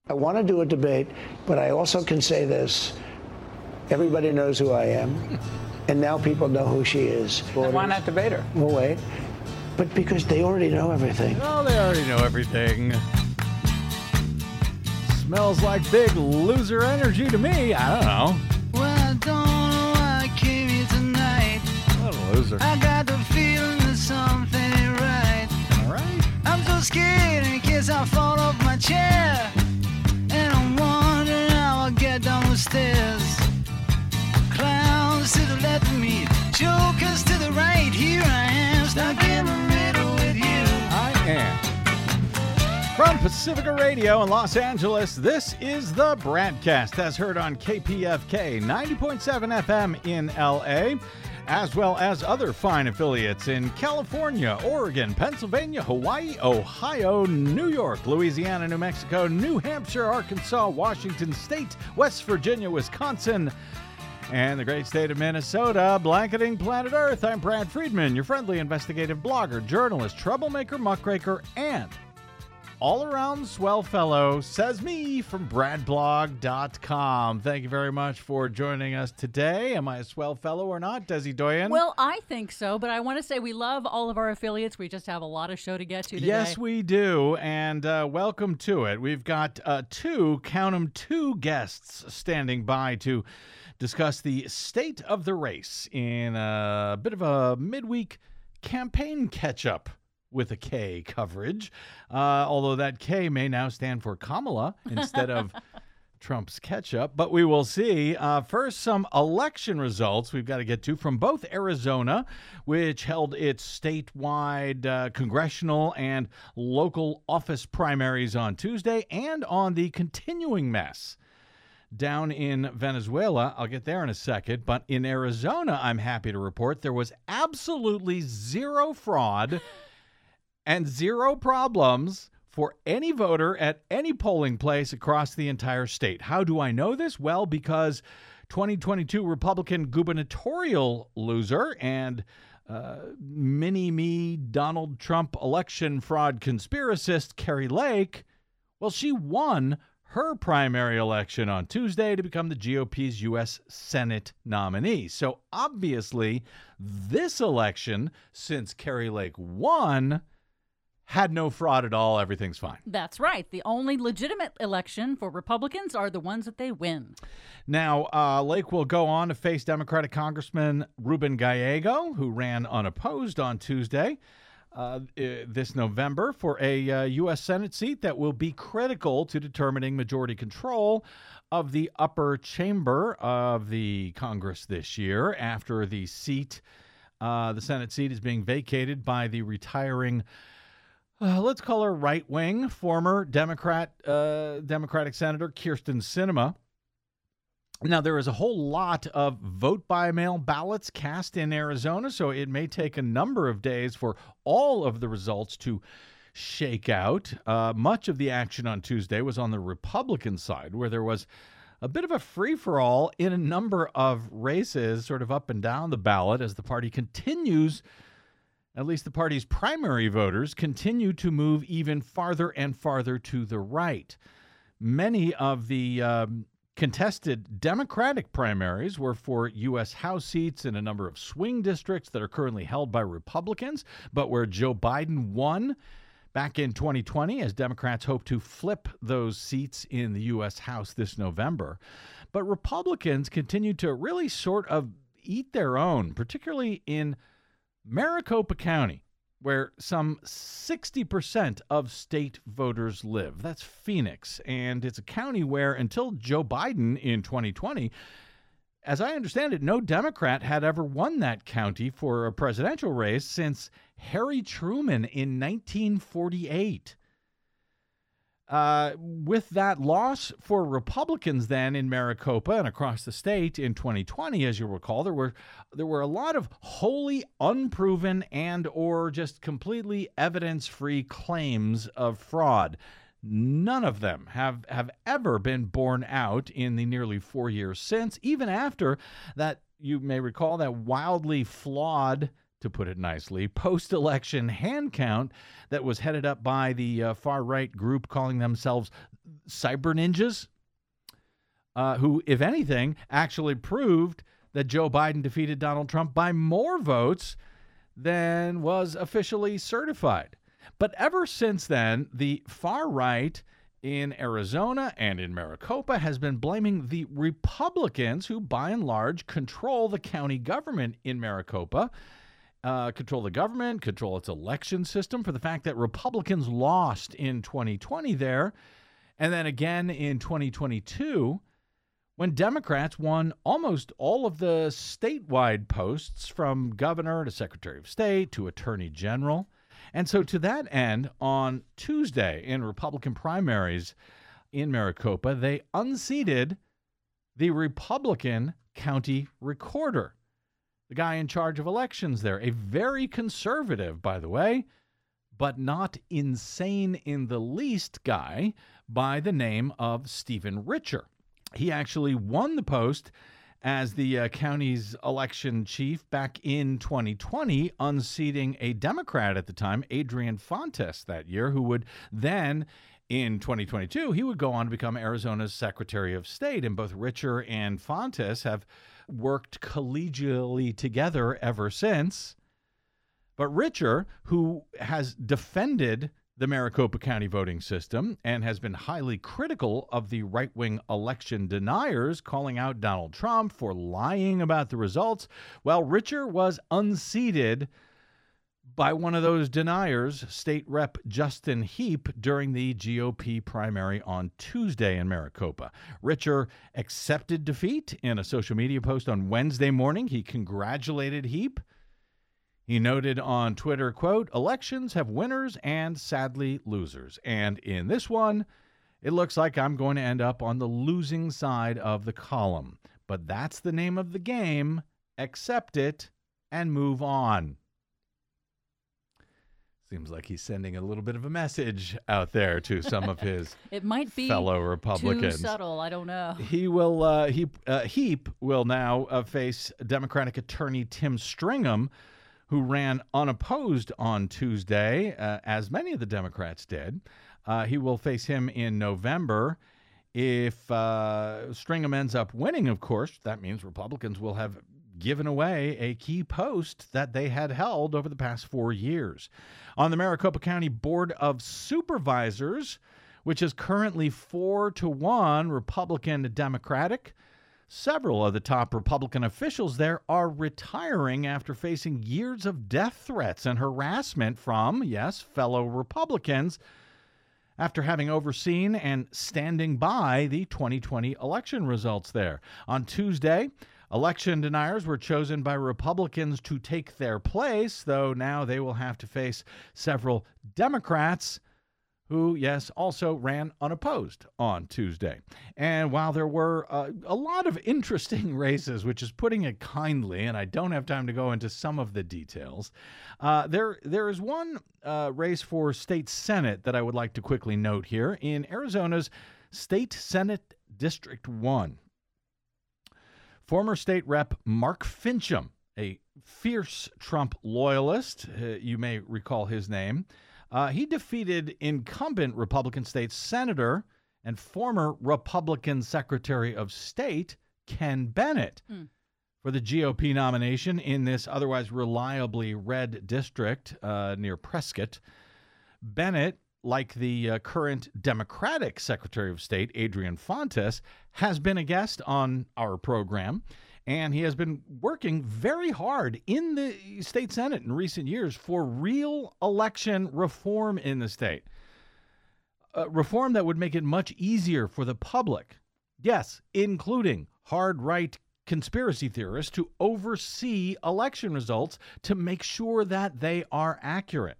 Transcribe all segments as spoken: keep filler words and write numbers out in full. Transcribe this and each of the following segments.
I want to do a debate, but I also can say this. Everybody knows who I am, and now people know who she is. Then why not debate her? Well, wait. But because they already know everything. Oh, they already know everything. Smells like big loser energy to me. I don't know. Well, I don't know why I came here tonight. What a loser. I got the feeling that something ain't right. All right. I'm so scared in case I fall off my chair. And I'm wondering how I'll get down the stairs. Clowns to the left of me, jokers to the right. Here I am, stuck in the middle with you. I am. From Pacifica Radio in Los Angeles, this is the Bradcast, as heard on K P F K ninety point seven F M in L A, as well as other fine affiliates in California, Oregon, Pennsylvania, Hawaii, Ohio, New York, Louisiana, New Mexico, New Hampshire, Arkansas, Washington State, West Virginia, Wisconsin, and the great state of Minnesota, blanketing planet Earth. I'm Brad Friedman, your friendly investigative blogger, journalist, troublemaker, muckraker, and all-around swell fellow, says me, from brad blog dot com. Thank you very much for joining us today. Am I a swell fellow or not, Desi Doyen? Well, I think so, but I want to say we love all of our affiliates. We just have a lot of show to get to today. Yes, we do, and uh, welcome to it. We've got uh, two, count 'em, two guests standing by to discuss the state of the race in a bit of a midweek campaign catch-up with a K coverage, uh, although that K may now stand for Kamala instead of Trump's ketchup, but we will see. Uh, first, some election results we've got to get to from both Arizona, which held its statewide uh, congressional and local office primaries on Tuesday, and on the continuing mess down in Venezuela. I'll get there in a second, but in Arizona, I'm happy to report there was absolutely zero fraud and zero problems for any voter at any polling place across the entire state. How do I know this? Well, because twenty twenty-two Republican gubernatorial loser and uh, mini-me Donald Trump election fraud conspiracist Kari Lake, well, she won her primary election on Tuesday to become the G O P's U S Senate nominee. So obviously, this election, since Kari Lake won, had no fraud at all. Everything's fine. That's right. The only legitimate election for Republicans are the ones that they win. Now, uh, Lake will go on to face Democratic Congressman Ruben Gallego, who ran unopposed on Tuesday uh, this November for a uh, U S Senate seat that will be critical to determining majority control of the upper chamber of the Congress this year, after the seat, uh, the Senate seat, is being vacated by the retiring Uh, let's call her right-wing, former Democrat, uh, Democratic Senator Kyrsten Sinema. Now, there is a whole lot of vote-by-mail ballots cast in Arizona, so it may take a number of days for all of the results to shake out. Uh, much of the action on Tuesday was on the Republican side, where there was a bit of a free-for-all in a number of races, sort of up and down the ballot, as the party continues, at least the party's primary voters, continue to move even farther and farther to the right. Many of the um, contested Democratic primaries were for U S House seats in a number of swing districts that are currently held by Republicans, but where Joe Biden won back in twenty twenty, as Democrats hope to flip those seats in the U S House this November. But Republicans continue to really sort of eat their own, particularly in Maricopa County, where some sixty percent of state voters live. That's Phoenix, and it's a county where, until Joe Biden in twenty twenty, as I understand it, no Democrat had ever won that county for a presidential race since Harry Truman in nineteen forty-eight. Uh, with that loss for Republicans then in Maricopa and across the state in twenty twenty, as you'll recall, there were there were a lot of wholly unproven and or just completely evidence-free claims of fraud. None of them have, have ever been borne out in the nearly four years since, even after that, you may recall, that wildly flawed, to put it nicely, post-election hand count that was headed up by the uh, far-right group calling themselves cyber ninjas, uh, who, if anything, actually proved that Joe Biden defeated Donald Trump by more votes than was officially certified. But ever since then, the far right in Arizona and in Maricopa has been blaming the Republicans, who by and large control the county government in Maricopa, uh, control the government, control its election system, for the fact that Republicans lost in twenty twenty there, and then again in twenty twenty-two, when Democrats won almost all of the statewide posts, from governor to secretary of state to attorney general. And so to that end, on Tuesday in Republican primaries in Maricopa, they unseated the Republican county recorder, the guy in charge of elections there, a very conservative, by the way, but not insane in the least guy by the name of Stephen Richer. He actually won the post as the uh, county's election chief back in twenty twenty, unseating a Democrat at the time, Adrian Fontes, that year, who would then, in twenty twenty-two, he would go on to become Arizona's Secretary of State. And both Richer and Fontes have worked collegially together ever since. But Richer, who has defended the Maricopa County voting system and has been highly critical of the right-wing election deniers, calling out Donald Trump for lying about the results, well, Richer was unseated by one of those deniers, State Rep Justin Heap, during the G O P primary on Tuesday in Maricopa. Richer accepted defeat in a social media post on Wednesday morning. He congratulated Heap. He noted on Twitter, quote, "Elections have winners and, sadly, losers. And in this one, it looks like I'm going to end up on the losing side of the column. But that's the name of the game. Accept it and move on." Seems like he's sending a little bit of a message out there to some of his it might be fellow Republicans. Too subtle. I don't know. He will. Uh, he uh, Heap will now uh, face Democratic attorney Tim Stringham, who ran unopposed on Tuesday, uh, as many of the Democrats did. Uh, he will face him in November. If uh, Stringham ends up winning, of course, that means Republicans will have given away a key post that they had held over the past four years. On the Maricopa County Board of Supervisors, which is currently four to one Republican to Democratic, several of the top Republican officials there are retiring after facing years of death threats and harassment from, yes, fellow Republicans, after having overseen and standing by the twenty twenty election results there. On Tuesday, election deniers were chosen by Republicans to take their place, though now they will have to face several Democrats who, yes, also ran unopposed on Tuesday. And while there were uh, a lot of interesting races, which is putting it kindly, and I don't have time to go into some of the details, uh, there there is one uh, race for state Senate that I would like to quickly note here in Arizona's State Senate District one. Former state rep Mark Finchem, a fierce Trump loyalist, uh, you may recall his name, Uh, he defeated incumbent Republican state senator and former Republican Secretary of State Ken Bennett mm. for the G O P nomination in this otherwise reliably red district uh, near Prescott. Bennett, like the uh, current Democratic Secretary of State Adrian Fontes, has been a guest on our program. And he has been working very hard in the state Senate in recent years for real election reform in the state. Uh, reform that would make it much easier for the public, yes, including hard right conspiracy theorists, to oversee election results to make sure that they are accurate.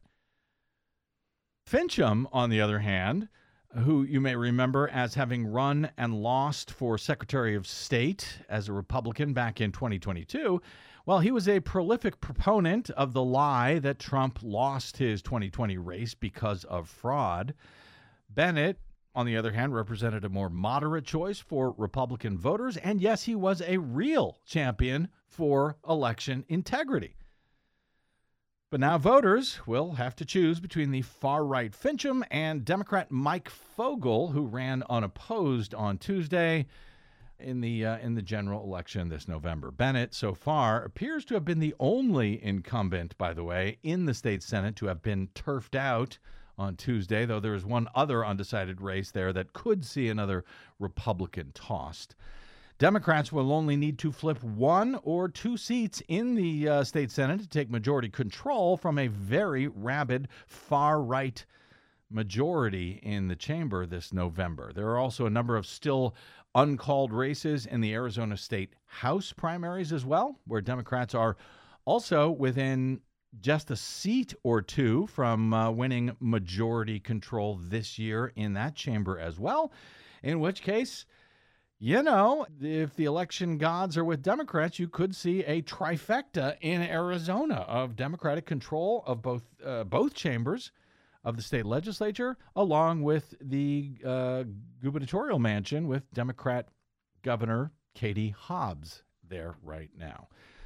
Finchem, on the other hand, who you may remember as having run and lost for Secretary of State as a Republican back in twenty twenty-two, well, he was a prolific proponent of the lie that Trump lost his twenty twenty race because of fraud. Bennett, on the other hand, represented a more moderate choice for Republican voters, and yes, he was a real champion for election integrity. But now voters will have to choose between the far-right Fincham and Democrat Mike Fogel, who ran unopposed on Tuesday in the uh, in the general election this November. Bennett, so far, appears to have been the only incumbent, by the way, in the state Senate to have been turfed out on Tuesday, though there is one other undecided race there that could see another Republican tossed. Democrats will only need to flip one or two seats in the uh, state Senate to take majority control from a very rabid far-right majority in the chamber this November. There are also a number of still uncalled races in the Arizona State House primaries as well, where Democrats are also within just a seat or two from uh, winning majority control this year in that chamber as well, in which case, you know, if the election gods are with Democrats, you could see a trifecta in Arizona of Democratic control of both uh, both chambers of the state legislature, along with the uh, gubernatorial mansion with Democrat Governor Katie Hobbs there right now.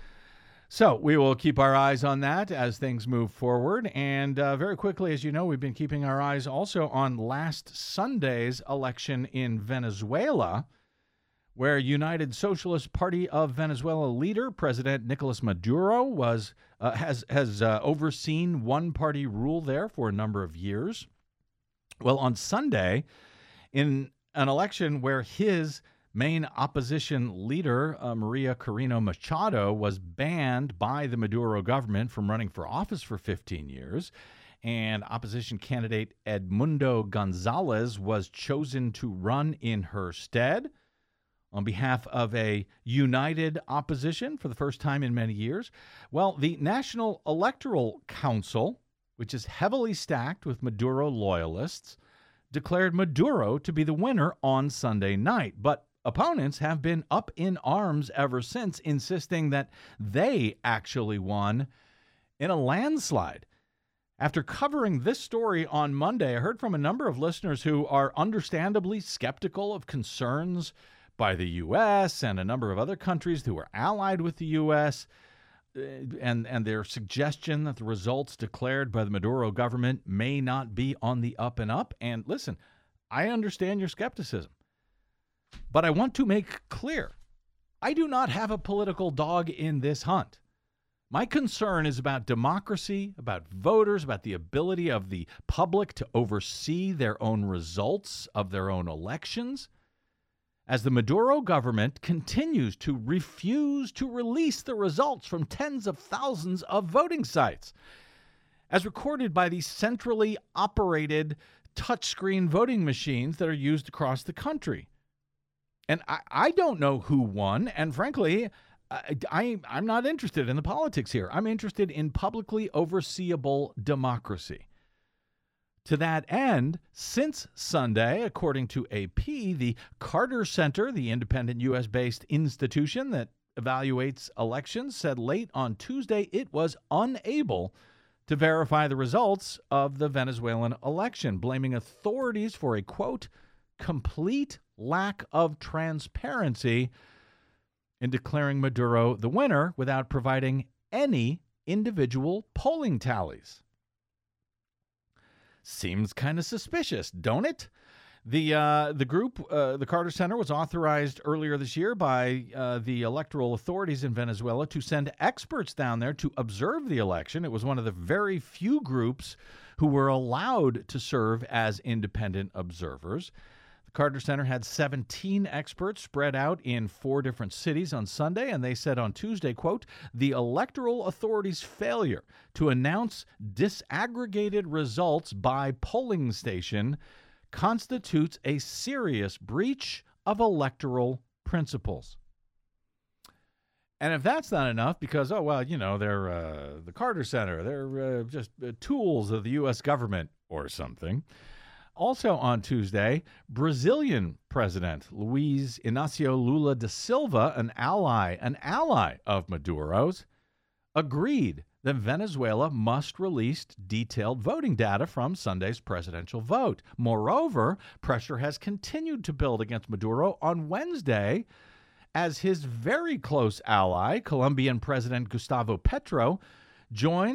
So we will keep our eyes on that as things move forward. And uh, very quickly, as you know, we've been keeping our eyes also on last Sunday's election in Venezuela, where United Socialist Party of Venezuela leader President Nicolas Maduro was uh, has has uh, overseen one-party rule there for a number of years. Well, on Sunday, in an election where his main opposition leader, uh, Maria Corina Machado, was banned by the Maduro government from running for office for fifteen years, and opposition candidate Edmundo Gonzalez was chosen to run in her stead on behalf of a united opposition for the first time in many years. Well, the National Electoral Council, which is heavily stacked with Maduro loyalists, declared Maduro to be the winner on Sunday night. But opponents have been up in arms ever since, insisting that they actually won in a landslide. After covering this story on Monday, I heard from a number of listeners who are understandably skeptical of concerns by the U S and a number of other countries who are allied with the U S, and, and their suggestion that the results declared by the Maduro government may not be on the up and up. And listen, I understand your skepticism, but I want to make clear, I do not have a political dog in this hunt. My concern is about democracy, about voters, about the ability of the public to oversee their own results of their own elections, as the Maduro government continues to refuse to release the results from tens of thousands of voting sites, as recorded by these centrally operated touchscreen voting machines that are used across the country. And I, I don't know who won, and frankly, I, I, I'm not interested in the politics here. I'm interested in publicly overseeable democracy. To that end, since Sunday, according to A P, the Carter Center, the independent U S-based institution that evaluates elections, said late on Tuesday it was unable to verify the results of the Venezuelan election, blaming authorities for a, quote, complete lack of transparency in declaring Maduro the winner without providing any individual polling tallies. Seems kind of suspicious, don't it? The uh, the group, uh, the Carter Center, was authorized earlier this year by uh, the electoral authorities in Venezuela to send experts down there to observe the election. It was one of the very few groups who were allowed to serve as independent observers. The Carter Center had seventeen experts spread out in four different cities on Sunday, and they said on Tuesday, quote, the electoral authorities' failure to announce disaggregated results by polling station constitutes a serious breach of electoral principles. And if that's not enough, because, oh, well, you know, they're uh, the Carter Center, they're uh, just uh, tools of the U S government or something. Also on Tuesday, Brazilian President Luiz Inácio Lula da Silva, an ally, an ally of Maduro's, agreed that Venezuela must release detailed voting data from Sunday's presidential vote. Moreover, pressure has continued to build against Maduro on Wednesday as his very close ally, Colombian President Gustavo Petro, joined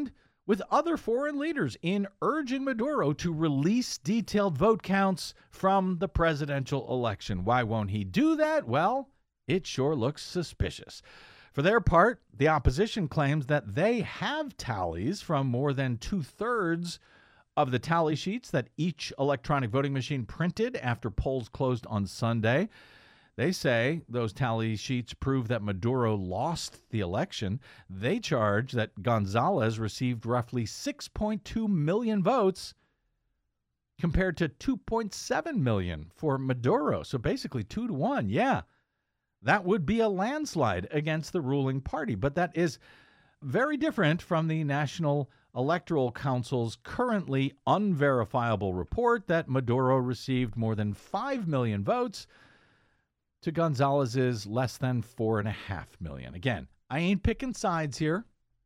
with other foreign leaders in urging Maduro to release detailed vote counts from the presidential election. Why won't he do that? Well, it sure looks suspicious. For their part, the opposition claims that they have tallies from more than two-thirds of the tally sheets that each electronic voting machine printed after polls closed on Sunday. They say those tally sheets prove that Maduro lost the election. They charge that Gonzalez received roughly six point two million votes compared to two point seven million for Maduro. So basically two to one. Yeah, that would be a landslide against the ruling party. But that is very different from the National Electoral Council's currently unverifiable report that Maduro received more than five million votes to Gonzalez's less than four and a half million. Again, I ain't picking sides here.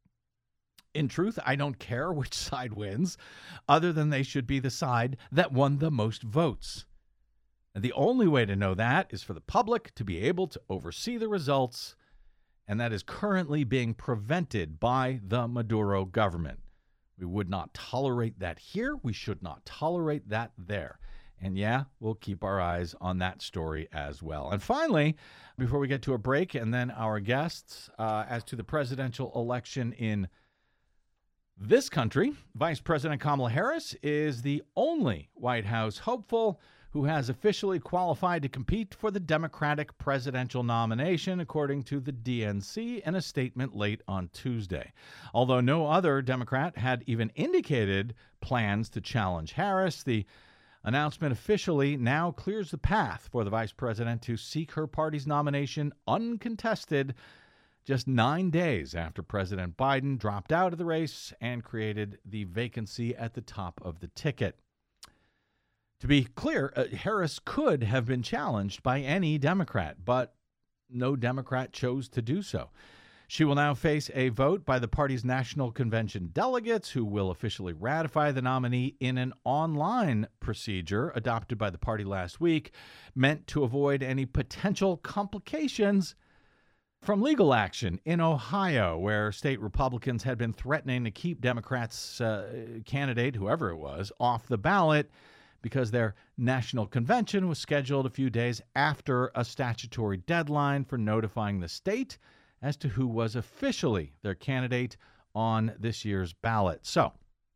In truth, I don't care which side wins, other than they should be the side that won the most votes. And the only way to know that is for the public to be able to oversee the results, and that is currently being prevented by the Maduro government. We would not tolerate that here. We should not tolerate that there. And yeah, we'll keep our eyes on that story as well. And finally, before we get to a break and then our guests, uh, as to the presidential election in this country, Vice President Kamala Harris is the only White House hopeful who has officially qualified to compete for the Democratic presidential nomination, according to the D N C in a statement late on Tuesday. Although no other Democrat had even indicated plans to challenge Harris, the announcement officially now clears the path for the vice president to seek her party's nomination uncontested just nine days after President Biden dropped out of the race and created the vacancy at the top of the ticket. To be clear, uh, Harris could have been challenged by any Democrat, but no Democrat chose to do so. She will now face a vote by the party's National Convention delegates, who will officially ratify the nominee in an online procedure adopted by the party last week, meant to avoid any potential complications from legal action in Ohio, where state Republicans had been threatening to keep Democrats' uh, candidate, whoever it was, off the ballot because their national convention was scheduled a few days after a statutory deadline for notifying the state as to who was officially their candidate on this year's ballot. So,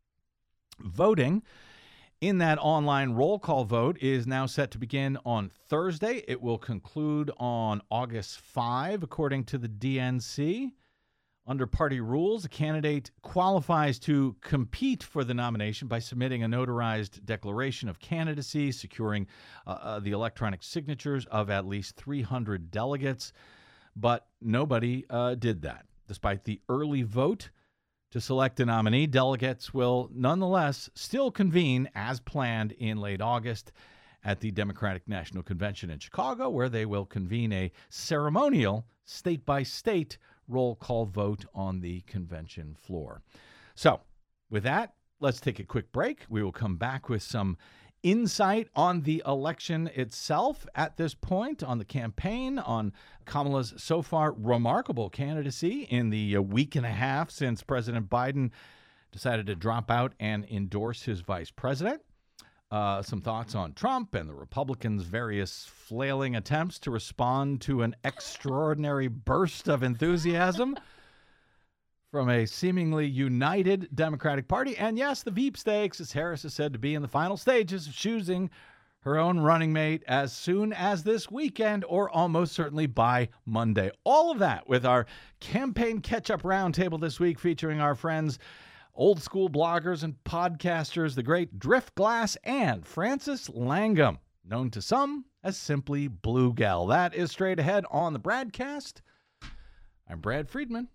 voting in that online roll call vote is now set to begin on Thursday. It will conclude on August fifth, according to the D N C. Under party rules, a candidate qualifies to compete for the nomination by submitting a notarized declaration of candidacy, securing uh, uh, the electronic signatures of at least three hundred delegates. But nobody uh, did that. Despite the early vote to select a nominee, delegates will nonetheless still convene as planned in late August at the Democratic National Convention in Chicago, where they will convene a ceremonial state-by-state roll call vote on the convention floor. So, with that, let's take a quick break. We will come back with some insight on the election itself at this point, on the campaign, on Kamala's so far remarkable candidacy in the week and a half since President Biden decided to drop out and endorse his vice president. Uh, some thoughts on Trump and the Republicans' various flailing attempts to respond to an extraordinary burst of enthusiasm from a seemingly united Democratic Party. And yes, the Veep stakes, as Harris is said to be in the final stages of choosing her own running mate as soon as this weekend, or almost certainly by Monday. All of that with our campaign catch-up roundtable this week, featuring our friends, old school bloggers and podcasters, the great Driftglass and Francis Langham, known to some as simply Blue Gal. That is straight ahead on the Bradcast. I'm Brad Friedman.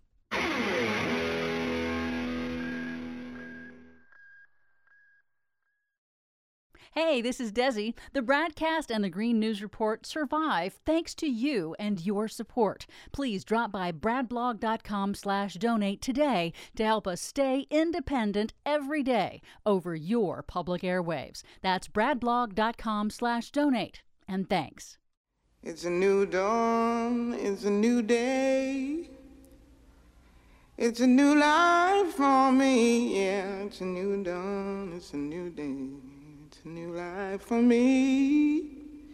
Hey, this is Desi. The Bradcast and the Green News Report survive thanks to you and your support. Please drop by bradblog.com slash donate today to help us stay independent every day over your public airwaves. That's bradblog.com slash donate. And thanks. It's a new dawn, it's a new day. It's a new life for me, yeah. It's a new dawn, it's a new day. It's a new life for me.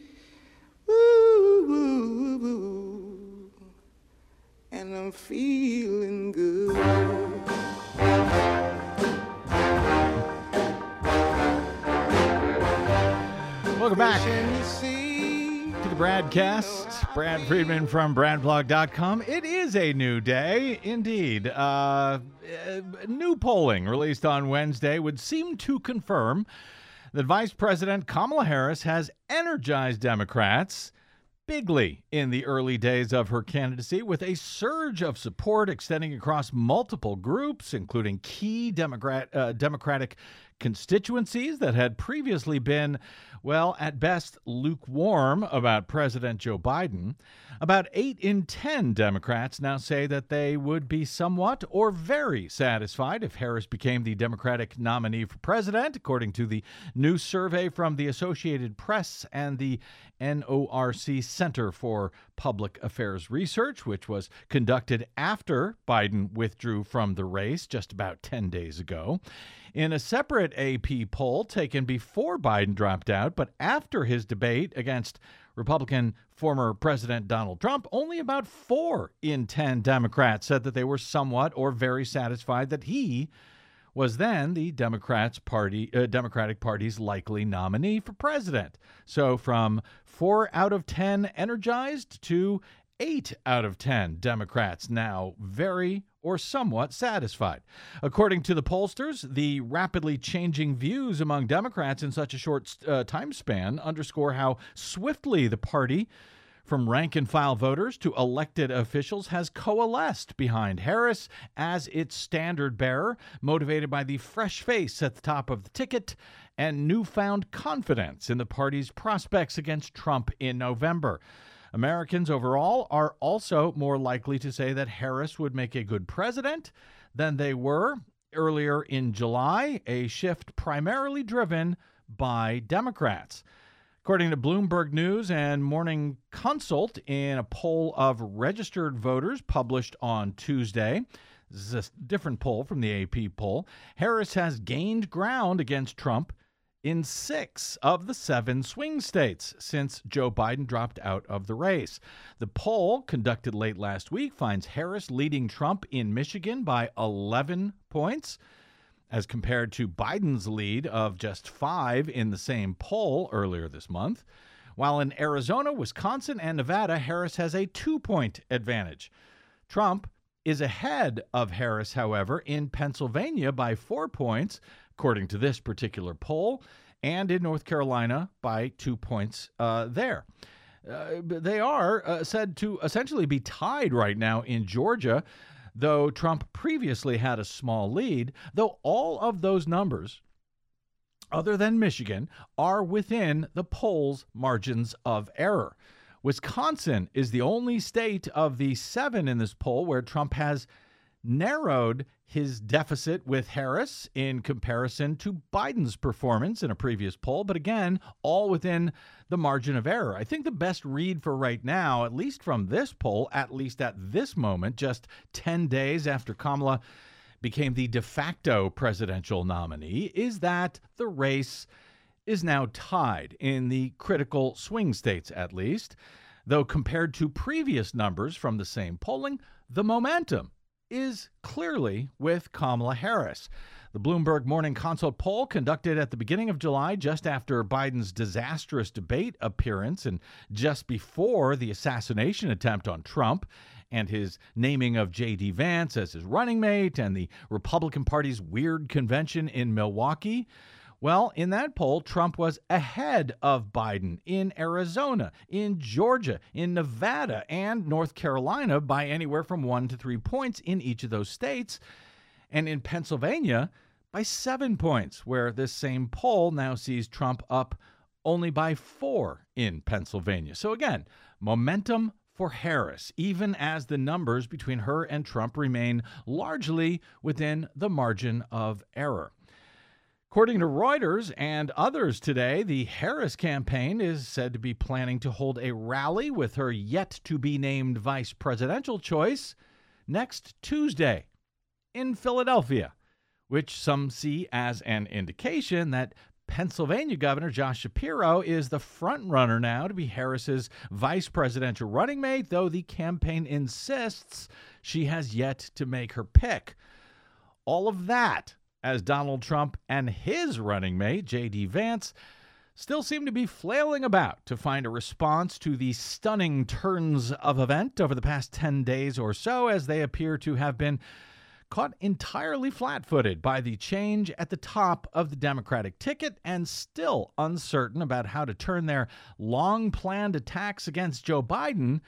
Woo, woo, woo. And I'm feeling good. Welcome back to the Bradcast. Brad Friedman from Brad Blog dot com. It is a new day, indeed. Uh, uh, new polling released on Wednesday would seem to confirm that Vice President Kamala Harris has energized Democrats bigly in the early days of her candidacy, with a surge of support extending across multiple groups, including key Democrat, uh, Democratic constituencies that had previously been, well, at best, lukewarm about President Joe Biden. About eight in ten Democrats now say that they would be somewhat or very satisfied if Harris became the Democratic nominee for president, according to the new survey from the Associated Press and the N O R C Center for Public Affairs Research, which was conducted after Biden withdrew from the race just about ten days ago. In a separate A P poll taken before Biden dropped out, but after his debate against Republican former President Donald Trump, only about four in ten Democrats said that they were somewhat or very satisfied that he was then the Democrats party, uh, Democratic Party's likely nominee for president. So from four out of ten energized to eight out of ten Democrats now very or somewhat satisfied. According to the pollsters, the rapidly changing views among Democrats in such a short uh, time span underscore how swiftly the party, from rank-and-file voters to elected officials, has coalesced behind Harris as its standard-bearer, motivated by the fresh face at the top of the ticket and newfound confidence in the party's prospects against Trump in November. Americans overall are also more likely to say that Harris would make a good president than they were earlier in July, a shift primarily driven by Democrats. According to Bloomberg News and Morning Consult, in a poll of registered voters published on Tuesday, this is a different poll from the A P poll, Harris has gained ground against Trump in six of the seven swing states since Joe Biden dropped out of the race. The poll, conducted late last week, finds Harris leading Trump in Michigan by eleven points, as compared to Biden's lead of just five in the same poll earlier this month. While in Arizona, Wisconsin, and Nevada, Harris has a two-point advantage. Trump is ahead of Harris, however, in Pennsylvania by four points, according to this particular poll, and in North Carolina by two points uh, there. Uh, they are uh, said to essentially be tied right now in Georgia, though Trump previously had a small lead, though all of those numbers, other than Michigan, are within the poll's margins of error. Wisconsin is the only state of the seven in this poll where Trump has narrowed his deficit with Harris in comparison to Biden's performance in a previous poll, but again, all within the margin of error. I think the best read for right now, at least from this poll, at least at this moment, just ten days after Kamala became the de facto presidential nominee, is that the race is now tied in the critical swing states, at least, though compared to previous numbers from the same polling, the momentum is clearly with Kamala Harris. The Bloomberg Morning Consult poll, conducted at the beginning of July, just after Biden's disastrous debate appearance and just before the assassination attempt on Trump and his naming of J D Vance as his running mate and the Republican Party's weird convention in Milwaukee. Well, in that poll, Trump was ahead of Biden in Arizona, in Georgia, in Nevada, and North Carolina by anywhere from one to three points in each of those states, and in Pennsylvania by seven points, where this same poll now sees Trump up only by four in Pennsylvania. So again, momentum for Harris, even as the numbers between her and Trump remain largely within the margin of error. According to Reuters and others today, the Harris campaign is said to be planning to hold a rally with her yet-to-be-named vice presidential choice next Tuesday. in Philadelphia, which some see as an indication that Pennsylvania Governor Josh Shapiro is the front runner now to be Harris's vice presidential running mate, though the campaign insists she has yet to make her pick. All of that as Donald Trump and his running mate, J D Vance, still seem to be flailing about to find a response to the stunning turns of event over the past ten days or so, as they appear to have been caught entirely flat-footed by the change at the top of the Democratic ticket and still uncertain about how to turn their long-planned attacks against Joe Biden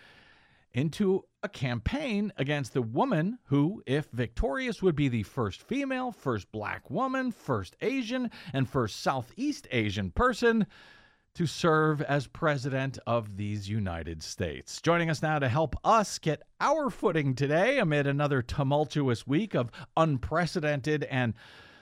into a campaign against the woman who, if victorious, would be the first female, first black woman, first Asian, and first Southeast Asian person to serve as president of these United States. Joining us now to help us get our footing today amid another tumultuous week of unprecedented and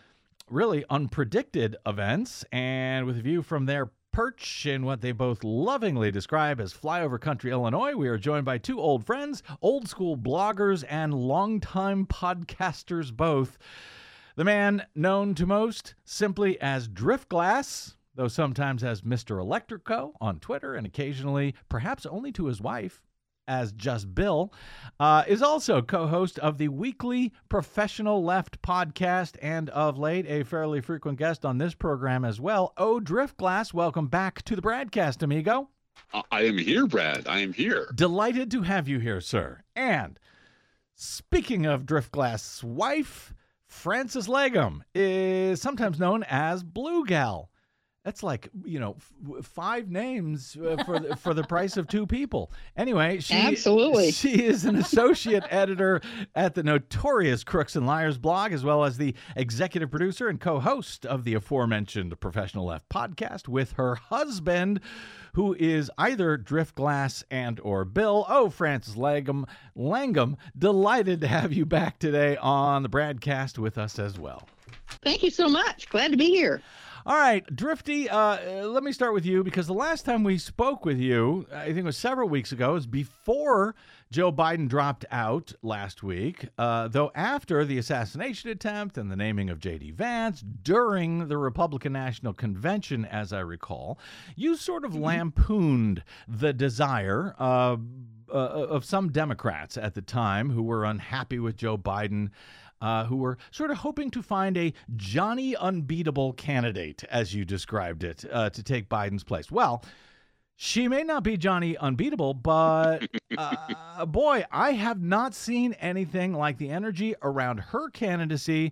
really unpredicted events, and with a view from their perch in what they both lovingly describe as flyover country Illinois, we are joined by two old friends, old school bloggers, and longtime podcasters both. The man known to most simply as Driftglass, though sometimes as Mister Electrico on Twitter, and occasionally, perhaps only to his wife, as Just Bill, uh, is also co-host of the weekly Professional Left podcast, and of late, a fairly frequent guest on this program as well. Oh, Driftglass, welcome back to the Bradcast, amigo. I am here, Brad. I am here. Delighted to have you here, sir. And speaking of Driftglass's wife, Frances Legum is sometimes known as Blue Gal. That's like, you know, f- five names uh, for the, for the price of two people. Anyway, she, Absolutely. she is an associate editor at the notorious Crooks and Liars blog, as well as the executive producer and co-host of the aforementioned Professional Left podcast with her husband, who is either Driftglass and or Bill. Oh, Frances Legum, Langum, delighted to have you back today on the Bradcast with us as well. Thank you so much. Glad to be here. All right, Drifty, uh, let me start with you, because the last time we spoke with you, I think it was several weeks ago, it was before Joe Biden dropped out last week, uh, though after the assassination attempt and the naming of J D Vance during the Republican National Convention, as I recall, you sort of lampooned the desire uh, uh, of some Democrats at the time who were unhappy with Joe Biden, Uh, who were sort of hoping to find a Johnny unbeatable candidate, as you described it, uh, to take Biden's place. Well, she may not be Johnny unbeatable, but uh, boy, I have not seen anything like the energy around her candidacy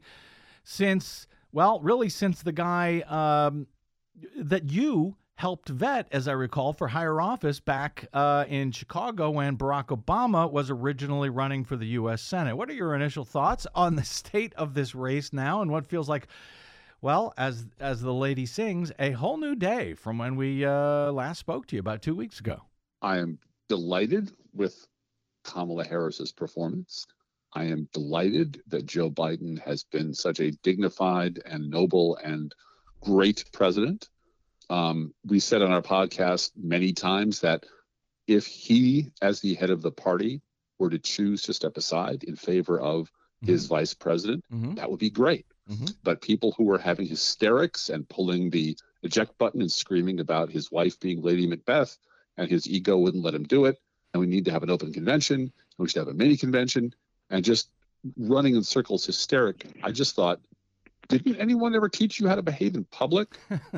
since, well, really since the guy um, that you helped vet, as I recall, for higher office back uh, in Chicago when Barack Obama was originally running for the U S Senate. What are your initial thoughts on the state of this race now, and what feels like, well, as as the lady sings, a whole new day from when we uh, last spoke to you about two weeks ago? I am delighted with Kamala Harris's performance. I am delighted that Joe Biden has been such a dignified and noble and great president. Um, we said on our podcast many times that if he, as the head of the party, were to choose to step aside in favor of mm-hmm. his vice president, mm-hmm. that would be great. Mm-hmm. But people who were having hysterics and pulling the eject button and screaming about his wife being Lady Macbeth, and his ego wouldn't let him do it, and we need to have an open convention, and we should have a mini convention, and just running in circles, hysteric. I just thought, didn't anyone ever teach you how to behave in public,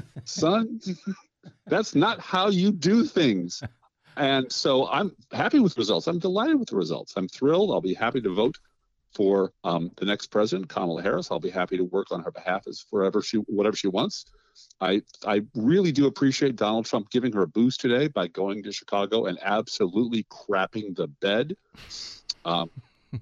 son? That's not how you do things. And so I'm happy with the results. I'm delighted with the results. I'm thrilled. I'll be happy to vote for um, the next president, Kamala Harris. I'll be happy to work on her behalf as forever she, whatever she wants. I I really do appreciate Donald Trump giving her a boost today by going to Chicago and absolutely crapping the bed. Um,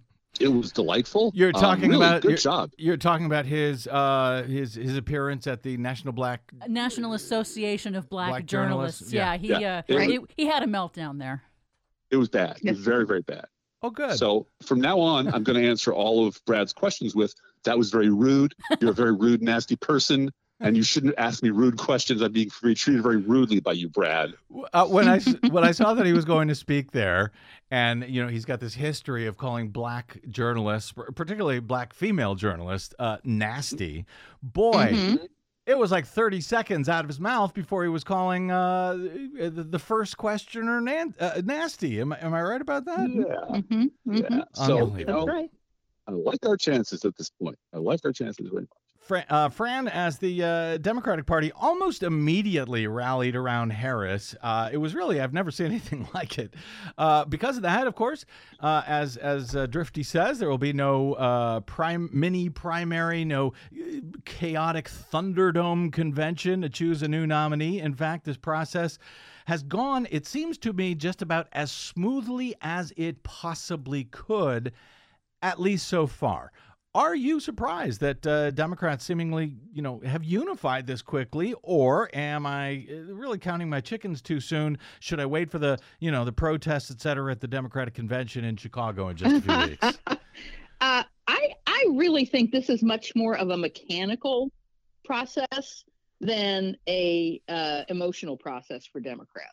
It was delightful. You're talking um, really, about good you're, job. You're talking about his uh, his his appearance at the National Black National Association of Black, Black Journalists. Journalists. Yeah, Yeah, he yeah. Uh, Right. he, he had a meltdown there. It was bad. It was very, very bad. Oh, good. So from now on, I'm going to answer all of Brad's questions with, that was very rude. You're a very rude, nasty person. and you shouldn't ask me rude questions. I'm being treated very rudely by you, Brad. Uh, when I when I saw that he was going to speak there, and you know he's got this history of calling black journalists, particularly black female journalists, uh, nasty. Boy, Mm-hmm. it was like thirty seconds out of his mouth before he was calling uh, the, the first questioner nan- uh, nasty. Am I am I right about that? Yeah, Mm-hmm. Mm-hmm. yeah. So you Unbelievable. know, That's right. I like our chances at this point. I like our chances very much. Fran, uh, Fran, as the uh, Democratic Party almost immediately rallied around Harris, uh, it was really, I've never seen anything like it. Uh, because of that, of course, uh, as as uh, Drifty says, there will be no uh, prime mini primary, no uh, chaotic Thunderdome convention to choose a new nominee. In fact, this process has gone, it seems to me, just about as smoothly as it possibly could, at least so far. Are you surprised that uh, Democrats seemingly, you know, have unified this quickly, or am I really counting my chickens too soon? Should I wait for the, you know, the protests, et cetera, at the Democratic convention in Chicago in just a few weeks? Uh, I I really think this is much more of a mechanical process than a uh, emotional process for Democrats.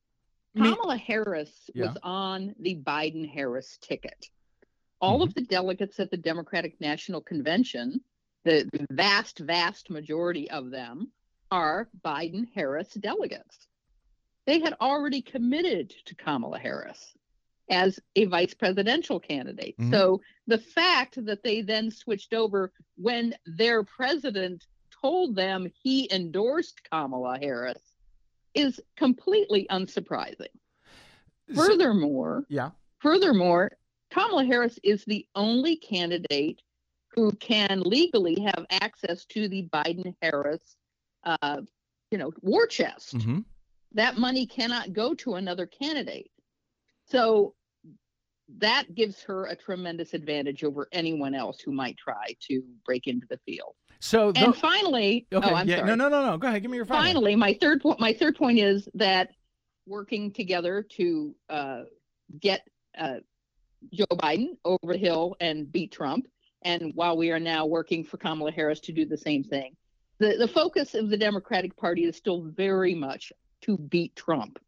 Me- Kamala Harris Yeah. was on the Biden-Harris ticket. All of the delegates at the Democratic National Convention, the the vast, vast majority of them are Biden-Harris delegates. They had already committed to Kamala Harris as a vice presidential candidate. Mhm. So the fact that they then switched over when their president told them he endorsed Kamala Harris is completely unsurprising. So- Furthermore, yeah. Furthermore, Kamala Harris is the only candidate who can legally have access to the Biden-Harris, uh, you know, war chest. Mm-hmm. That money cannot go to another candidate. So that gives her a tremendous advantage over anyone else who might try to break into the field. So, And tho- finally, okay, oh, I'm yeah, sorry. no, no, no, no. Go ahead, give me your final. Finally, my third point. My third point is that working together to uh, get uh, Joe Biden over the hill and beat Trump, and while we are now working for Kamala Harris to do the same thing, the the focus of the Democratic Party is still very much to beat Trump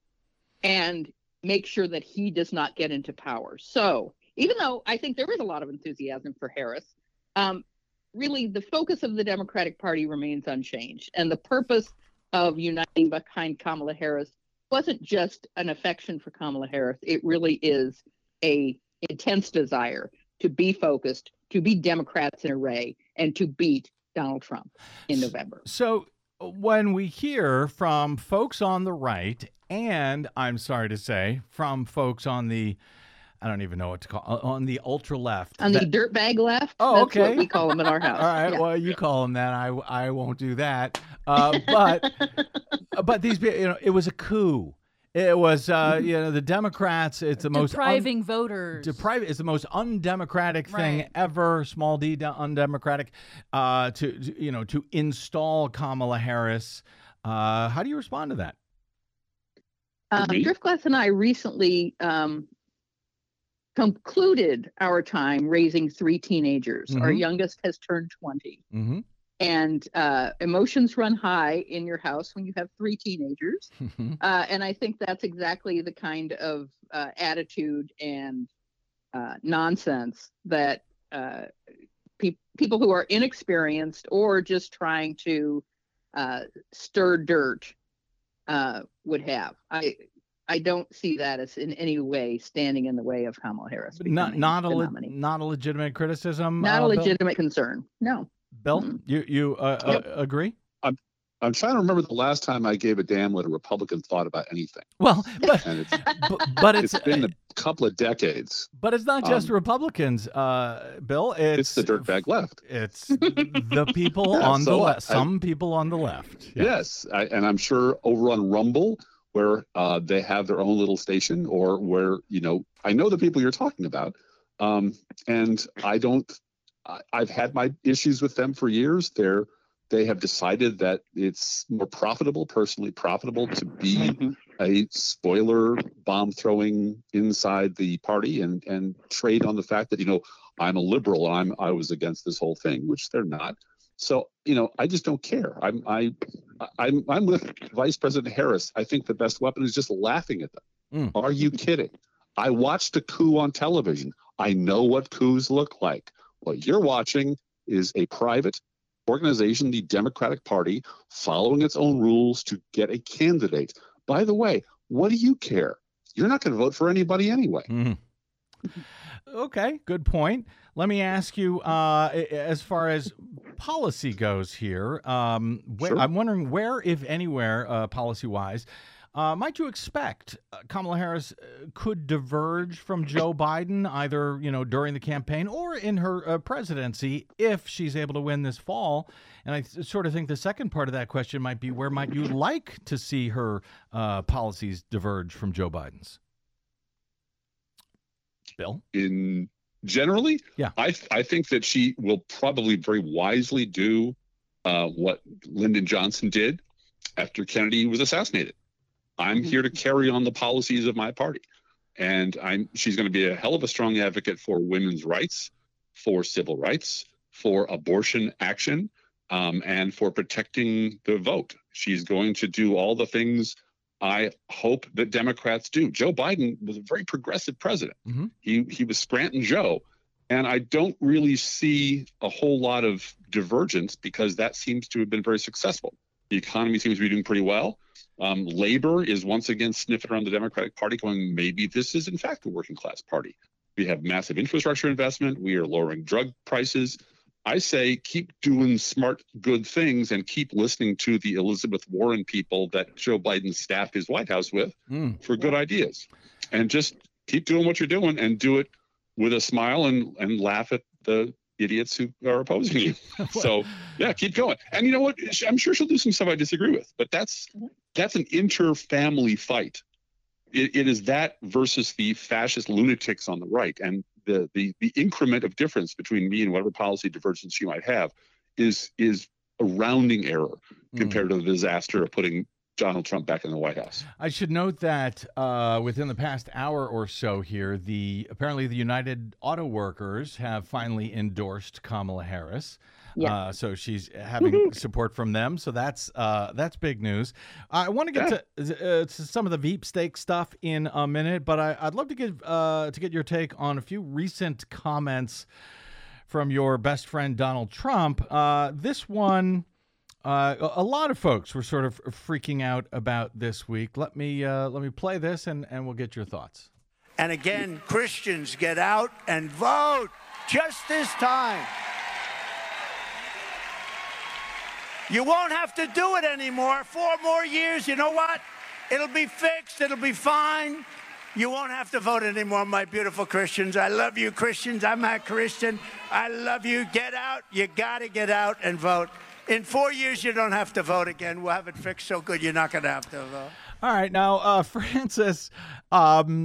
and make sure that he does not get into power. So even though I think there is a lot of enthusiasm for Harris, um, really the focus of the Democratic Party remains unchanged, and the purpose of uniting behind Kamala Harris wasn't just an affection for Kamala Harris. It really is a intense desire to be focused, to be Democrats in array, and to beat Donald Trump in November. So when we hear from folks on the right, and I'm sorry to say, from folks on the, I don't even know what to call, on the ultra left. On the that- dirtbag left, Oh, that's okay. what we call them in our house. All right, Yeah. well, you call them that. I, I won't do that. Uh, but but these, you know, it was a coup. It was, uh, you know, the Democrats. It's the most un- Depriving voters. Deprive is the most undemocratic thing Right. ever. Small d de- undemocratic. Uh, to, to you know to install Kamala Harris. Uh, how do you respond to that? Um, Agreed. Driftglass and I recently um, concluded our time raising three teenagers. Our Mhm. youngest has turned twenty. Mm-hmm. And uh, emotions run high in your house when you have three teenagers. Uh, and I think that's exactly the kind of uh, attitude and uh, nonsense that uh, pe- people who are inexperienced or just trying to uh, stir dirt uh, would have. I I don't see that as in any way standing in the way of Kamala Harris. not becoming not a the le- nominee. not a legitimate criticism. Not uh, a Bill? legitimate concern. No. Bill, Mm. you you uh, Yep. uh, agree? I'm trying to remember the last time I gave a damn what a Republican thought about anything, Well, but and it's but, but it's, it's been a couple of decades. but it's not just um, Republicans, uh, Bill. It's, It's, the dirtbag left. It's the people Yeah, on the so left. I- Some people on the left. Yeah. Yes, I, and I'm sure over on Rumble, where uh, they have their own little station, or where you know, I know the people you're talking about, um, and I don't. I, I've had my issues with them for years. They're they have decided that it's more profitable, personally profitable, to be Mhm. a spoiler bomb throwing inside the party and and trade on the fact that you know I'm a liberal and I'm I was against this whole thing, which they're not. So, you know, I just don't care. I'm I, I'm I'm with Vice President Harris. I think the best weapon is just laughing at them. Mm. Are you kidding? I watched a coup on television. I know what coups look like. What you're watching is a private organization, the Democratic Party, following its own rules to get a candidate. By the way, what do you care? You're not going to vote for anybody anyway. Mm. Okay, good point. Let me ask you, uh, as far as policy goes here, um, where, sure. I'm wondering where, if anywhere, uh, policy-wise, uh, might you expect uh, Kamala Harris could diverge from Joe Biden, either you know during the campaign or in her uh, presidency, if she's able to win this fall? And I th- sort of think the second part of that question might be, where might you like to see her uh, policies diverge from Joe Biden's? Bill? In generally, yeah, I I think that she will probably very wisely do uh, what Lyndon Johnson did after Kennedy was assassinated. I'm here to carry on the policies of my party, and I'm she's going to be a hell of a strong advocate for women's rights, for civil rights, for abortion action, um, and for protecting the vote. She's going to do all the things I hope that Democrats do. Joe Biden was a very progressive president. Mm-hmm. He he was Scranton Joe. And I don't really see a whole lot of divergence because that seems to have been very successful. The economy seems to be doing pretty well. Um, labor is once again sniffing around the Democratic Party going, maybe this is in fact a working class party. We have massive infrastructure investment. We are lowering drug prices. I say keep doing smart, good things and keep listening to the Elizabeth Warren people that Joe Biden staffed his White House with mm. for good ideas. And just keep doing what you're doing and do it with a smile and, and laugh at the idiots who are opposing you. So, yeah, keep going. And you know what? I'm sure she'll do some stuff I disagree with, but that's that's an inter-family fight. It, it is that versus the fascist lunatics on the right. And the, the the increment of difference between me and whatever policy divergence she might have is is a rounding error compared mm. to the disaster of putting Donald Trump back in the White House. I should note that uh, within the past hour or so here, the apparently the United Auto Workers have finally endorsed Kamala Harris. Yeah. Uh, so she's having support from them. So that's uh, that's big news. I want to get yeah. to, uh, to some of the Veep steak stuff in a minute, but I, I'd love to get uh, to get your take on a few recent comments from your best friend Donald Trump. Uh, this one. Uh, a lot of folks were sort of freaking out about this week. Let me uh, let me play this, and, and we'll get your thoughts. And again, Christians, get out and vote just this time. You won't have to do it anymore. Four more years, you know what? It'll be fixed. It'll be fine. You won't have to vote anymore, my beautiful Christians. I love you, Christians. I'm a Christian. I love you. Get out. You got to get out and vote. In four years, you don't have to vote again. We'll have it fixed so good you're not going to have to vote. All right. Now, uh, Francis, um,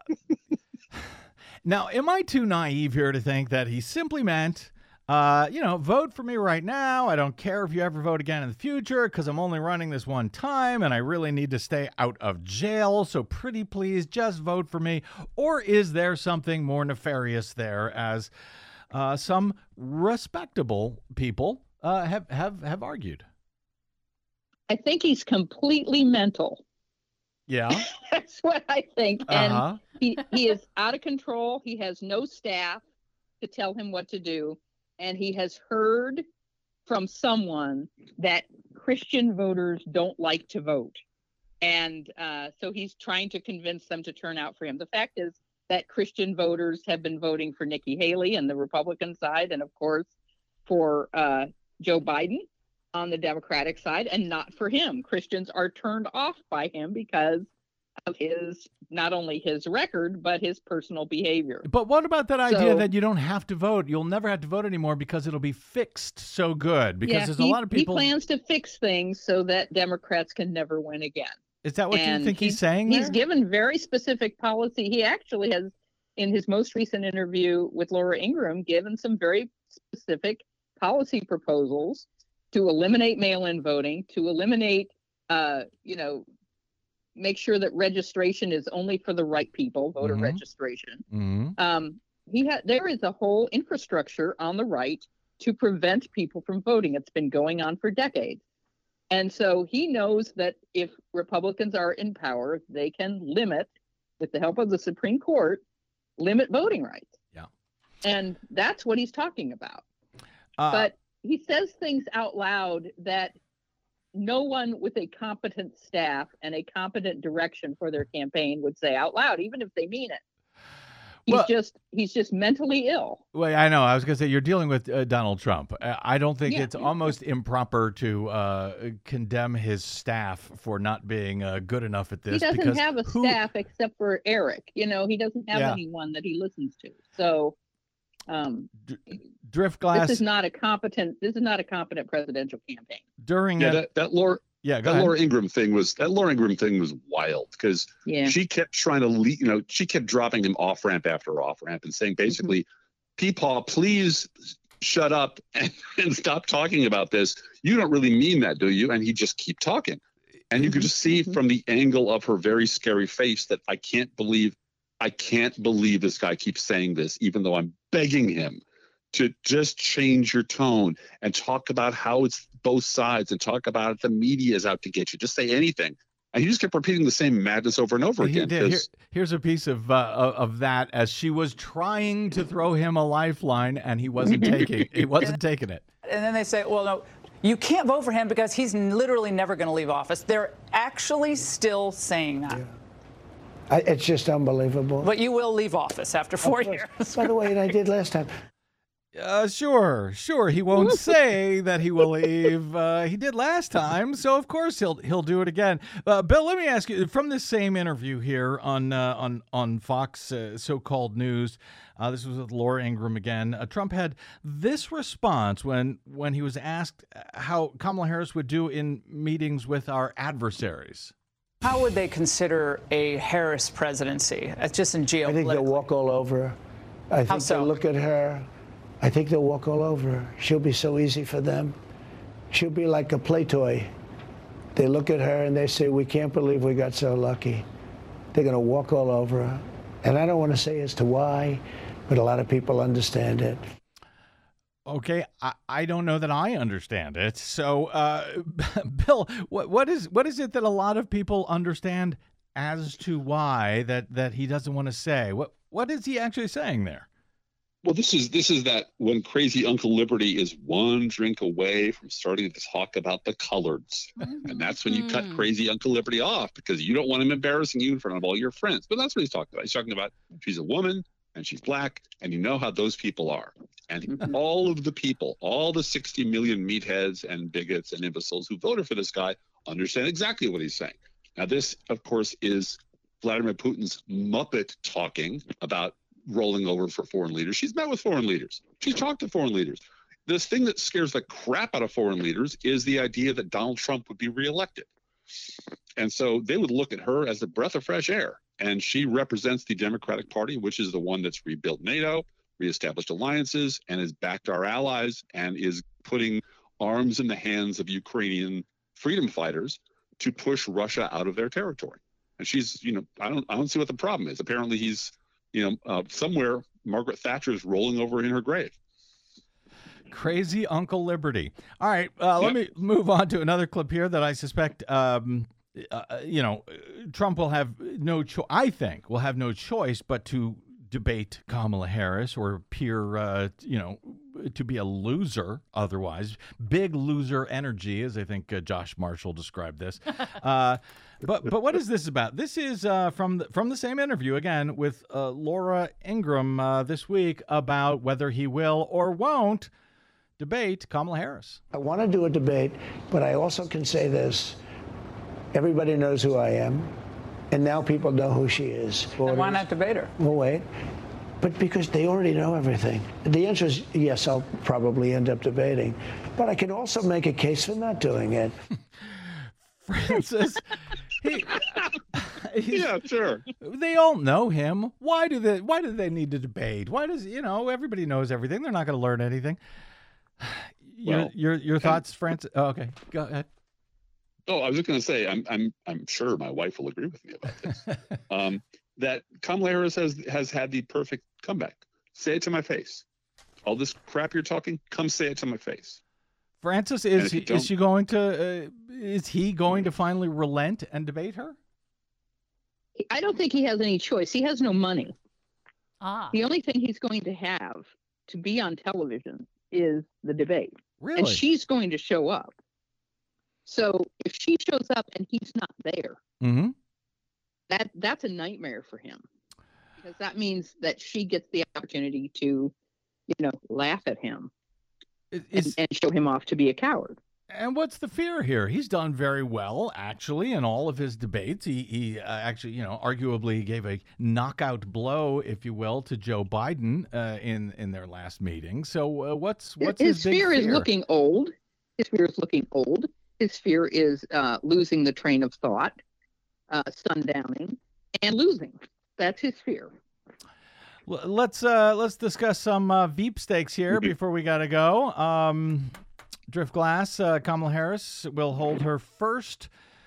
now, am I too naive here to think that he simply meant, uh, you know, vote for me right now. I don't care if you ever vote again in the future because I'm only running this one time and I really need to stay out of jail. So pretty please just vote for me. Or is there something more nefarious there, as uh, some respectable people Uh, have have have argued? I think he's completely mental. Yeah, that's what I think. And uh-huh. he he is out of control. He has no staff to tell him what to do, and he has heard from someone that Christian voters don't like to vote, and uh, so he's trying to convince them to turn out for him. The fact is that Christian voters have been voting for Nikki Haley on the Republican side, and of course for uh, Joe Biden on the Democratic side, and not for him. Christians are turned off by him because of his, not only his record, but his personal behavior. But what about that idea so, that you don't have to vote? You'll never have to vote anymore because it'll be fixed so good. Because yeah, there's he, a lot of people. He plans to fix things so that Democrats can never win again. Is that what and you think he's, he's saying? He's there? given very specific policy. He actually has, in his most recent interview with Laura Ingraham, given some very specific policy proposals to eliminate mail-in voting, to eliminate, uh, you know, make sure that registration is only for the right people, voter mm-hmm. registration. Mm-hmm. Um, he ha- there is a whole infrastructure on the right to prevent people from voting. It's been going on for decades. And so he knows that if Republicans are in power, they can limit, with the help of the Supreme Court, limit voting rights. Yeah. And that's what he's talking about. Uh, but he says things out loud that no one with a competent staff and a competent direction for their campaign would say out loud, even if they mean it. He's Well- just he's just mentally ill. Well, I know. I was going to say, you're dealing with uh, Donald Trump. Uh, I don't think Yeah. it's almost improper to uh, condemn his staff for not being uh, good enough at this. He doesn't because have a who- staff except for Eric. You know, he doesn't have Yeah. anyone that he listens to. So um, Driftglass this is not a competent. This is not a competent presidential campaign. during. Yeah, a- that, that Laura yeah, go that ahead. Laura Ingraham thing was that Laura Ingraham thing was wild because Yeah. she kept trying to lead, you know, she kept dropping him off ramp after off ramp and saying basically, Peepaw, please shut up and, and stop talking about this. You don't really mean that, do you? And he just keep talking. And you could just see Mhm. from the angle of her very scary face that I can't believe, I can't believe this guy keeps saying this, even though I'm begging him to just change your tone and talk about how it's both sides and talk about the media is out to get you. Just say anything. And he just kept repeating the same madness over and over He again. did. Here, 'cause- here's a piece of uh, of of that as she was trying to throw him a lifeline, and he wasn't taking. He wasn't taking it. And then they say, well, no, you can't vote for him because he's literally never going to leave office. They're actually still saying that. I, it's just unbelievable. But you will leave office after four Of course. years. By the way, and I did last time. Uh, sure, sure. He won't say that he will leave. Uh, he did last time, so of course he'll he'll do it again. Uh, Bill, let me ask you from this same interview here on uh, on on Fox uh, so-called News. Uh, this was with Laura Ingraham again. Uh, Trump had this response when when he was asked how Kamala Harris would do in meetings with our adversaries. How would they consider a Harris presidency? That's just in I think they'll geopolitics. walk all over her. I think so? they'll look at her. I think they'll walk all over her. She'll be so easy for them. She'll be like a play toy. They look at her and they say, we can't believe we got so lucky. They're going to walk all over her. And I don't want to say as to why, but a lot of people understand it. Okay, I, I don't know that I understand it. So, uh, Bill, what what is what is it that a lot of people understand as to why that, that he doesn't want to say? What what is he actually saying there? Well, this is this is that when crazy Uncle Liberty is one drink away from starting to talk about the coloreds. And that's when you cut crazy Uncle Liberty off because you don't want him embarrassing you in front of all your friends. But that's what he's talking about. He's talking about she's a woman and she's black, and you know how those people are. And all of the people, all the sixty million meatheads and bigots and imbeciles who voted for this guy understand exactly what he's saying. Now, this, of course, is Vladimir Putin's Muppet talking about rolling over for foreign leaders. She's met with foreign leaders. She's talked to foreign leaders. This thing that scares the crap out of foreign leaders is the idea that Donald Trump would be reelected. And so they would look at her as a breath of fresh air. And she represents the Democratic Party, which is the one that's rebuilt NATO, reestablished alliances, and has backed our allies and is putting arms in the hands of Ukrainian freedom fighters to push Russia out of their territory. And she's, you know, I don't, I don't see what the problem is. Apparently he's, you know, uh, somewhere Margaret Thatcher is rolling over in her grave. Crazy Uncle Liberty. All right, uh, let me move on to another clip here that I suspect, um, uh, you know, Trump will have no choice. I think will have no choice but to debate Kamala Harris or appear, uh, you know, to be a loser otherwise. Big loser energy, as I think uh, Josh Marshall described this. Uh, but but what is this about? This is uh, from the, from the same interview again with uh, Laura Ingraham uh, this week about whether he will or won't debate Kamala Harris. I want to do a debate, but I also can say this. Everybody knows who I am, and now people know who she is. Then why not debate her? Well, wait. But because they already know everything. The answer is yes, I'll probably end up debating. But I can also make a case for not doing it. Francis, he, Yeah, sure. they all know him. Why do they? Why do they need to debate? Why does you know everybody knows everything? They're not going to learn anything. Your Well, your your thoughts, Francis? Oh, okay, go ahead. Oh, I was just going to say, I'm I'm I'm sure my wife will agree with me about this. um, that Kamala Harris has has had the perfect comeback. Say it to my face. all this crap you're talking, come say it to my face. Francis, is he, is she going to? Uh, is he going to finally relent and debate her? I don't think he has any choice. He has no money. Ah. The only thing he's going to have to be on television is the debate. Really? And she's going to show up. So if she shows up and he's not there, mm-hmm. that that's a nightmare for him. Because that means that she gets the opportunity to, you know, laugh at him and, and show him off to be a coward. And what's the fear here? He's done very well, actually, in all of his debates. He, he uh, actually, you know, arguably gave a knockout blow, if you will, to Joe Biden uh, in in their last meeting. So, uh, what's what's his, his big fear? fear? Is looking old. His fear is looking old. His fear is uh, losing the train of thought, uh, sundowning, and losing. That's his fear. Let's uh, let's discuss some uh, Veep stakes here before we got to go. Um, Driftglass, uh, Kamala Harris will hold her first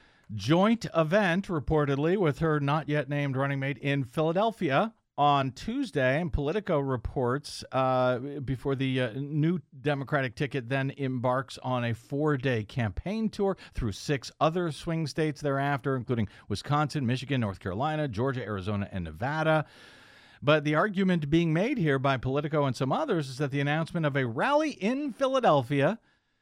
joint event, reportedly, with her not yet named running mate in Philadelphia on Tuesday. And Politico reports uh, before the uh, new Democratic ticket then embarks on a four-day campaign tour through six other swing states thereafter, including Wisconsin, Michigan, North Carolina, Georgia, Arizona, and Nevada. But the argument being made here by Politico and some others is that the announcement of a rally in Philadelphia,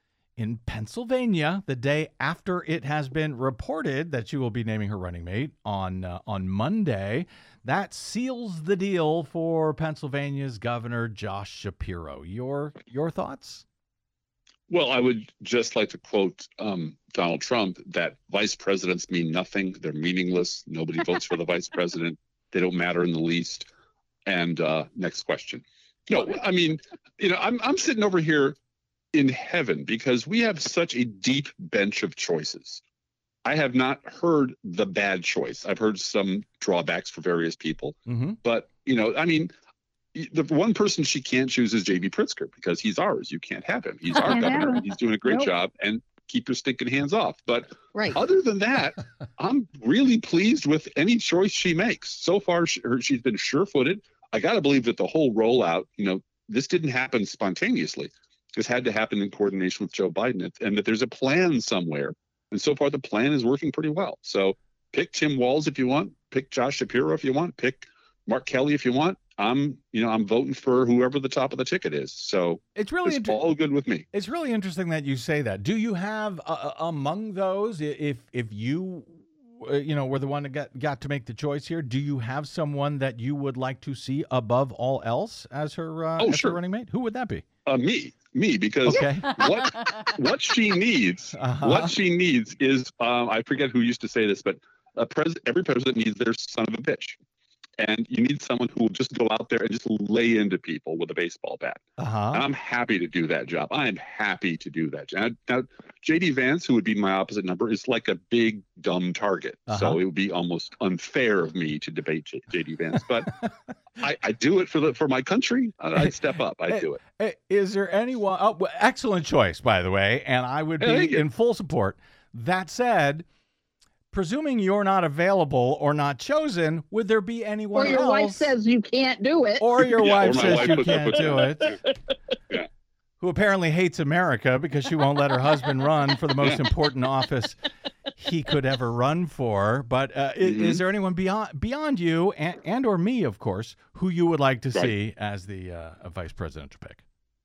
in Pennsylvania, the day after it has been reported that she will be naming her running mate on uh, on Monday, that seals the deal for Pennsylvania's Governor Josh Shapiro. Your your thoughts? Well, I would just like to quote um, Donald Trump that vice presidents mean nothing. They're meaningless. Nobody votes for the vice president. They don't matter in the least. And uh, next question. No, I mean, you know, I'm I'm sitting over here in heaven because we have such a deep bench of choices. I have not heard the bad choice. I've heard some drawbacks for various people, mm-hmm. but you know, I mean, the one person she can't choose is J B Pritzker because he's ours. You can't have him. He's our governor. He's doing a great nope. job, and keep your stinking hands off. But right. other than that, I'm really pleased with any choice she makes. So far, she, her, she's been sure-footed. I got to believe that the whole rollout, you know, this didn't happen spontaneously. This had to happen in coordination with Joe Biden, and that there's a plan somewhere. And so far, the plan is working pretty well. So pick Tim Walz if you want, pick Josh Shapiro if you want, pick Mark Kelly if you want. I'm, you know, I'm voting for whoever the top of the ticket is. So it's really it's inter- all good with me. It's really interesting that you say that. Do you have uh, among those, if if you, uh, you know, were the one that got got to make the choice here, do you have someone that you would like to see above all else as her uh, oh, as sure. her running mate? Who would that be? Uh, me, me, because okay. what what she needs, uh-huh. what she needs is, um, I forget who used to say this, but a pres- every president needs their son of a bitch. And you need someone who will just go out there and just lay into people with a baseball bat. Uh-huh. And I'm happy to do that job. I am happy to do that. Now, now J D Vance, who would be my opposite number, is like a big, dumb target. Uh-huh. So it would be almost unfair of me to debate J- J.D. Vance. But I, I do it for the for my country. I'd step up. I'd do it. Is there anyone? Oh, excellent choice, by the way. And I would be in full support. That said, presuming you're not available or not chosen, would there be anyone else? Or your else, wife says you can't do it. Or your yeah, wife or says wife you can't do it. Yeah. Who apparently hates America because she won't let her husband run for the most important office he could ever run for. But uh, mm-hmm. is, is there anyone beyond beyond you and, and or me, of course, who you would like to right. see as the uh, vice presidential pick?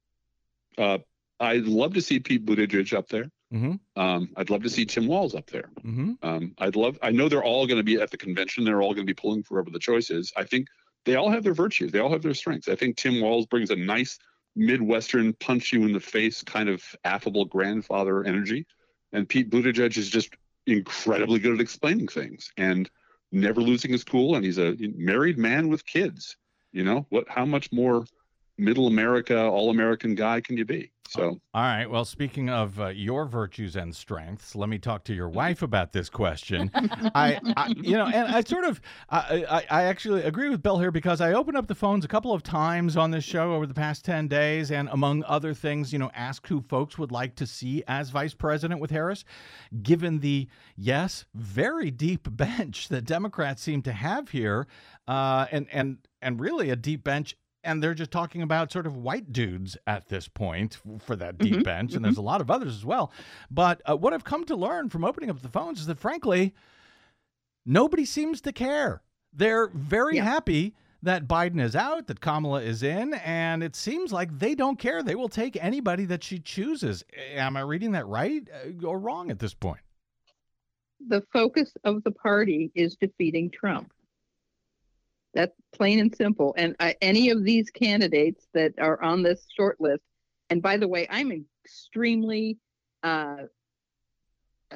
Uh, I'd love to see Pete Buttigieg up there. Mm-hmm. Um, I'd love to see Tim Walz up there. Mm-hmm. Um, I'd love. I know they're all going to be at the convention. They're all going to be pulling for whoever the choice is. I think they all have their virtues. They all have their strengths. I think Tim Walz brings a nice Midwestern, punch you in the face kind of affable grandfather energy, and Pete Buttigieg is just incredibly good at explaining things and never losing his cool. And he's a married man with kids. You know what? How much more middle America, all American guy can you be? So, all right. Well, speaking of uh, your virtues and strengths, let me talk to your wife about this question. I, I, you know, and I sort of, I, I, I actually agree with Bill here because I opened up the phones a couple of times on this show over the past ten days, and among other things, you know, asked who folks would like to see as vice president with Harris, given the yes, very deep bench that Democrats seem to have here, uh, and and and really a deep bench and they're just talking about sort of white dudes at this point for that deep Mhm, bench, and mhm. there's a lot of others as well. But uh, what I've come to learn from opening up the phones is that, frankly, nobody seems to care. They're very Yeah. happy that Biden is out, that Kamala is in, and it seems like they don't care. They will take anybody that she chooses. Am I reading that right uh, or wrong at this point? The focus of the party is defeating Trump. That's plain and simple. And I, any of these candidates that are on this short list, and by the way, I'm extremely, uh, uh,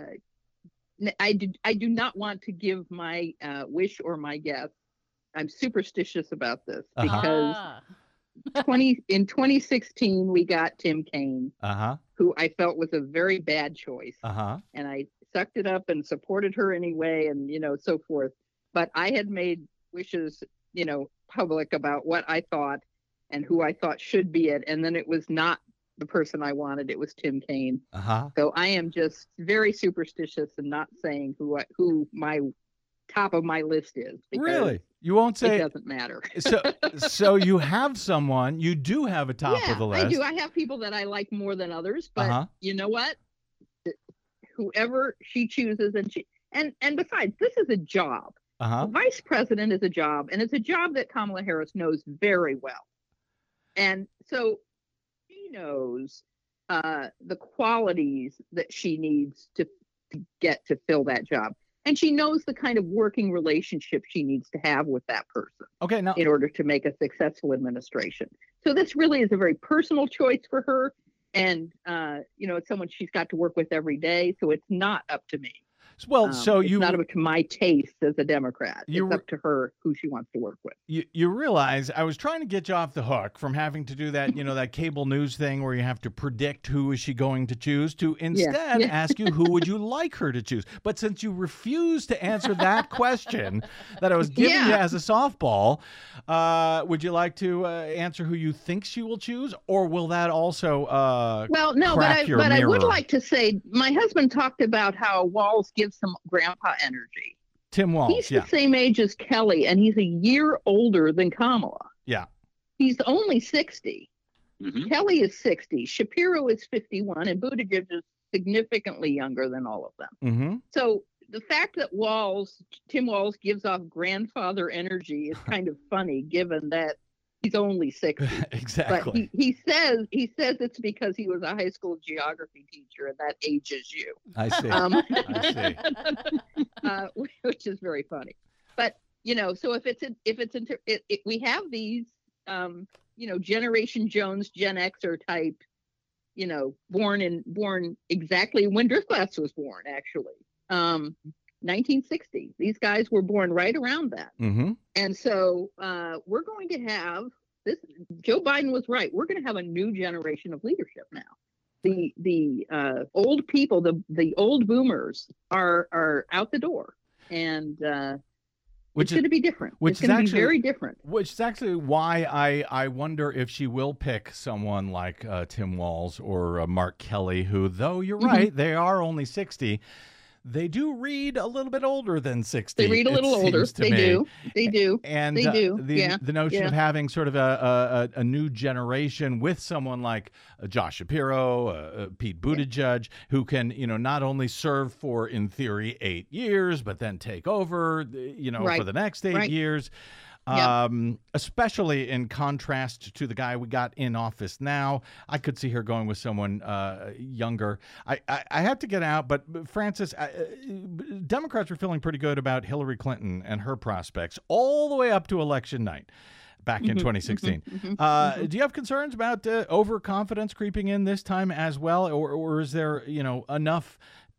I do, I do not want to give my uh, wish or my guess. I'm superstitious about this Uh-huh. because Ah. twenty in twenty sixteen we got Tim Kaine, Uh-huh. who I felt was a very bad choice, Uh-huh. and I sucked it up and supported her anyway, and you know, so forth. But I had made wishes, you know, public about what I thought and who I thought should be it, and then it was not the person I wanted. It was Tim Kaine. Uh-huh. So I am just very superstitious and not saying who I, who my top of my list is. because Really? You won't It say doesn't matter. so so you have someone, you do have a top yeah, of the list. I do. I have people that I like more than others, but Uh-huh. you know what? Whoever she chooses, and she and and besides, this is a job. Uh-huh. Vice president is a job, and it's a job that Kamala Harris knows very well. And so she knows uh, the qualities that she needs to, to get to fill that job. And she knows the kind of working relationship she needs to have with that person Okay, now in order to make a successful administration. So this really is a very personal choice for her. And, uh, you know, it's someone she's got to work with every day. So it's not up to me. well, Um, so it's you not up to my taste as a Democrat. You It's re- up to her who she wants to work with. you, you realize I was trying to get you off the hook from having to do that, you know, that cable news thing where you have to predict who is she going to choose to instead yeah. ask you who would you like her to choose. But since you refuse to answer that question that I was giving you Yeah. as a softball, uh, would you like to uh, answer who you think she will choose, or will that also uh, Well, no, but crack I your but I would mirror? like to say my husband talked about how Walls gives some grandpa energy. Tim Walz? He's Yeah, the same age as Kelly, and he's a year older than Kamala. yeah. He's only sixty. Mhm. Kelly is sixty. Shapiro is fifty-one, and Buttigieg is significantly younger than all of them. Mm-hmm. So the fact that Walls, Tim Walz, gives off grandfather energy is kind of funny, given that he's only sixty. Exactly. But he, he says he says it's because he was a high school geography teacher, and that ages you. I see. Um, I see. uh, which is very funny. But you know, so if it's in, if it's inter- it, it, we have these, um, you know, Generation Jones, Gen Xer type, you know, born in born exactly when Driftglass was born, actually, um, nineteen sixty. These guys were born right around that, Mm-hmm. and so uh, we're going to have this. Joe Biden was right. We're going to have a new generation of leadership now. The the uh, old people, the the old boomers are are out the door, and uh, Which it's is- going to be different. which it's is going to actually- be very different. Which is actually why I, I wonder if she will pick someone like uh, Tim Walz or uh, Mark Kelly, who, though you're Mhm. right, they are only sixty. They do read a little bit older than sixty. They read a it little older. seems to They me. do. They do. And They uh, do. the Yeah. the notion Yeah. of having sort of a a, a new generation with someone like uh, Josh Shapiro, uh, uh, Pete Buttigieg, who can, you know, not only serve for, in theory, eight years, but then take over, you know, for Right. the next eight Right. years. Yeah. Um, especially in contrast to the guy we got in office now. I could see her going with someone uh, younger. I, I, I have to get out, but but Francis, I, uh, Democrats were feeling pretty good about Hillary Clinton and her prospects all the way up to election night back in Mhm, twenty sixteen. mhm, mhm, Uh, mhm. Do you have concerns about uh, overconfidence creeping in this time as well, or, or is there, you know, enough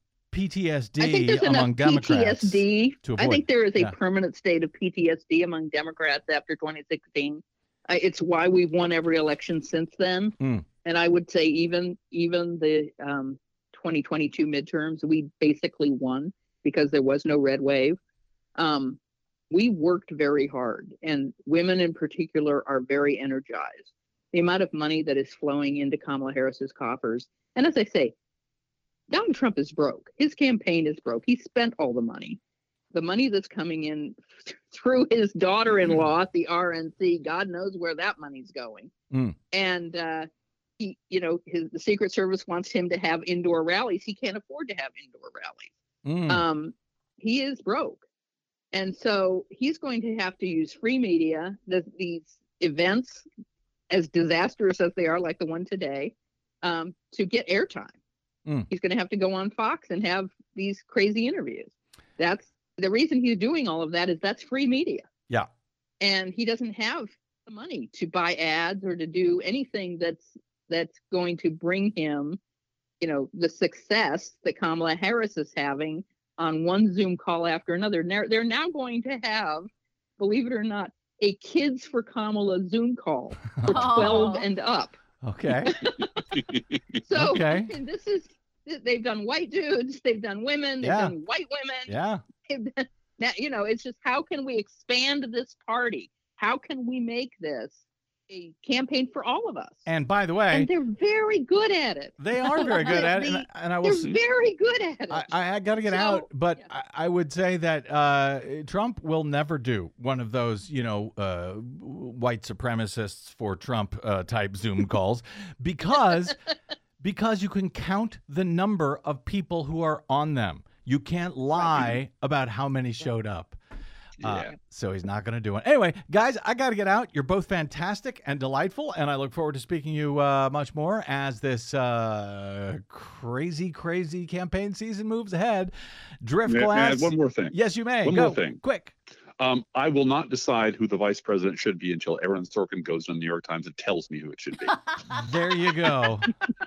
P T S D I think there's among enough Democrats P T S D. to I avoid? think there is a Yeah. permanent state of P T S D among Democrats after twenty sixteen. Uh, it's why we've won every election since then. Mm. And I would say even even the um, twenty twenty-two midterms, we basically won because there was no red wave. Um, we worked very hard, and women in particular are very energized. The amount of money that is flowing into Kamala Harris's coffers, and as I say, Donald Trump is broke. His campaign is broke. He spent all the money. The money that's coming in through his daughter-in-law at the R N C. God knows where that money's going. Mm. And uh, he, you know, his the Secret Service wants him to have indoor rallies. He can't afford to have indoor rallies. Mm. Um, he is broke, and so he's going to have to use free media. The, these events, as disastrous as they are, like the one today, um, to get airtime. Mm. He's going to have to go on Fox and have these crazy interviews. That's the reason he's doing all of that, is that's free media. Yeah. And he doesn't have the money to buy ads or to do anything that's that's going to bring him, you know, the success that Kamala Harris is having on one Zoom call after another. And they're, they're now going to have, believe it or not, a Kids for Kamala Zoom call for twelve and up. Okay. So Okay. and this is, they've done white dudes, they've done women, they've Yeah. done white women. Yeah. They've done, now, you know, it's just, how can we expand this party? How can we make this a campaign for all of us? And by the way, And they're very good at it. they are very good at it. And, and I will They're say, very good at it. I, I got to get So, out, but yeah. I, I would say that uh, Trump will never do one of those, you know, uh, white supremacists for Trump uh, type Zoom calls, because because you can count the number of people who are on them. You can't lie about how many showed up. Uh, Yeah. so he's not going to do it. Anyway, guys, I got to get out. You're both fantastic and delightful, and I look forward to speaking to you uh, much more as this uh, crazy, crazy campaign season moves ahead. Drift May- may I glass. add one more thing? Yes, you may. One Go. more thing. Quick. Um, I will not decide who the vice president should be until Aaron Sorkin goes to the New York Times and tells me who it should be. There you go.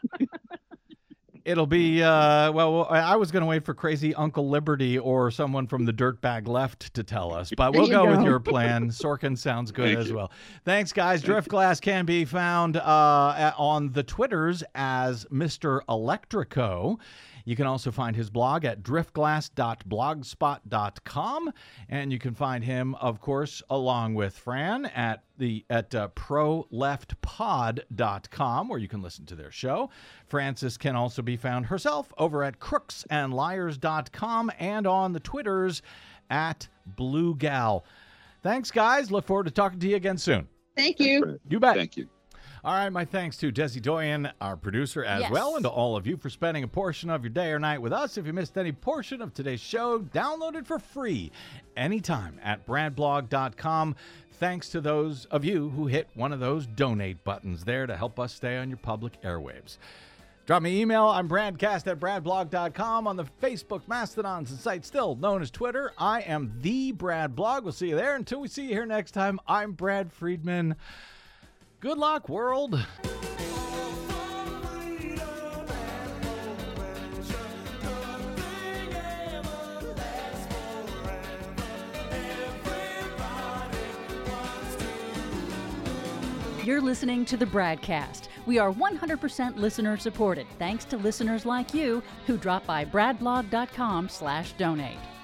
It'll be, uh, well, I was going to wait for crazy Uncle Liberty or someone from the Dirtbag Left to tell us, but we'll you go, with go. your plan. Sorkin sounds good Thank as you. well. Thanks, guys. Drift Glass can be found uh, at- on the Twitters as Mister Electrico. You can also find his blog at driftglass dot blogspot dot com, and you can find him, of course, along with Fran at the at uh, pro left pod dot com, where you can listen to their show. Frances can also be found herself over at crooks and liars dot com and on the Twitters at Blue Gal. Thanks, guys. Look forward to talking to you again soon. Thank you. You bet. Thank you. All right, my thanks to Desi Doyen, our producer, as Yes. well, and to all of you for spending a portion of your day or night with us. If you missed any portion of today's show, download it for free anytime at brad blog dot com. Thanks to those of you who hit one of those donate buttons there to help us stay on your public airwaves. Drop me an email. I'm bradcast at brad blog dot com on the Facebook, Mastodons, and site still known as Twitter. I am the Brad Blog. We'll see you there. Until we see you here next time, I'm Brad Friedman. Good luck, world. You're listening to the Bradcast. We are one hundred percent listener supported, thanks to listeners like you who drop by brad blog dot com slash donate.